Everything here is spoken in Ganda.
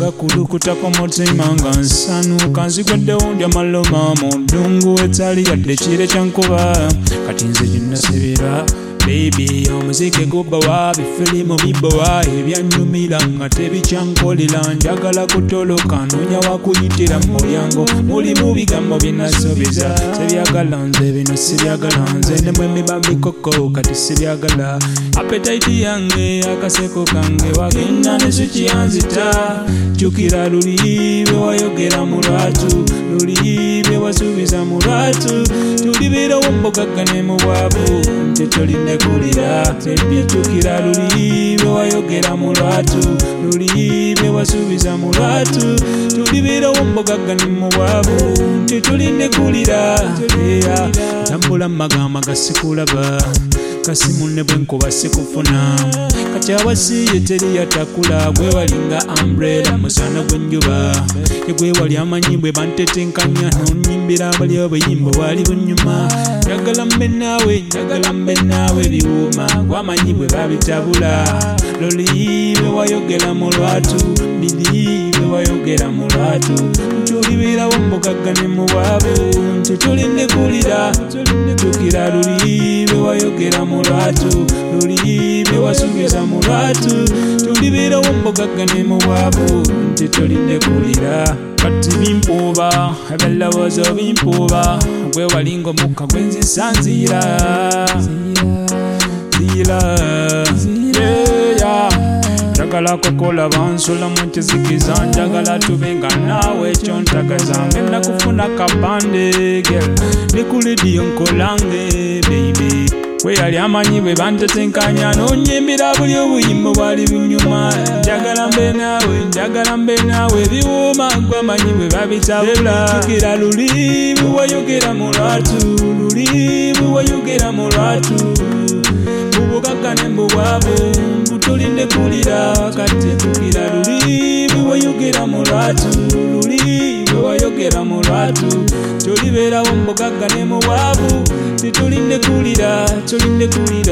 gakulukuta ku mutima nga nsanuka nzigwaddewo ndya maloma mu ddungu etali yadde kire kyankuba kati nze ginnasibira baby omuzike gubawa bifirimu bibawa ebyanyumira nga tebikyankolera njagala kutoloka noonya wakuyitira mu mulyango mulimu bigambo byenasobiza sebyagala nze bino sibyagala nze nemwe emiba mikoko kati sibyagala apetaiti yange akaseko kange wagenda ne sukiyanzita jjukira luli bwe wayogera mu lwatu luli bwe wasuubiza mu lwatu tulibeerawo mbogagga ne mu bwavu tetolinde kulira jjukira luli bwe wayogera mu lwatu luli bwe wasuubiza mu lwatu tulibeerawo mbogagga ne mu bwavu tetolinde kulira tambula magama gasikulaba kasimu ne bwenkuba sikufuna kati awasiye teri yatakula gwe walinga umbrella musana gwenjuba yegwe wali amanyi bwe bantetenkanya nonyimbira bali obuyimbo wali bunyuma njagala mbe naawe biwuma gwamanyi bwe babitabula loli bwe wayogera mu lwatu bili bwe wayogera mu lwatu tulibeerawo mbogagga ne mu bwavu tetulinde kulira jjukira luli bwe wayogera mu lwatu luli bwe wasuubiza mu lwatu tulibeerawo mbogagga ne mu bwavu tetulinde kulira kati bimpuuba ebellowoozo bimpuuba gwe walinga omukka gwe nzisa nzira njagala kukola bansula mu kizikiza njagala tubenga naawe ekyo ntagaza ngenda kufuna kapande girl ne ku lidiyo nkolange baby we yali amanyi bwe bantetenkanya nonyimbira buli obuyimbo bwali bunyuma njagala mbe naawe biwuma gwamanyi bwe babitabula jjukira luli bwe wayogera mu lwatu luli bwe wayogera mu lwatu bubugagga ne mbubwavu tulinde kulira kati jjukira luli bwe wayogera mu lwatu luli bwe wayogera mu lwatu tulibeerawo mbugagga ne mu bwavu tetulinde kulira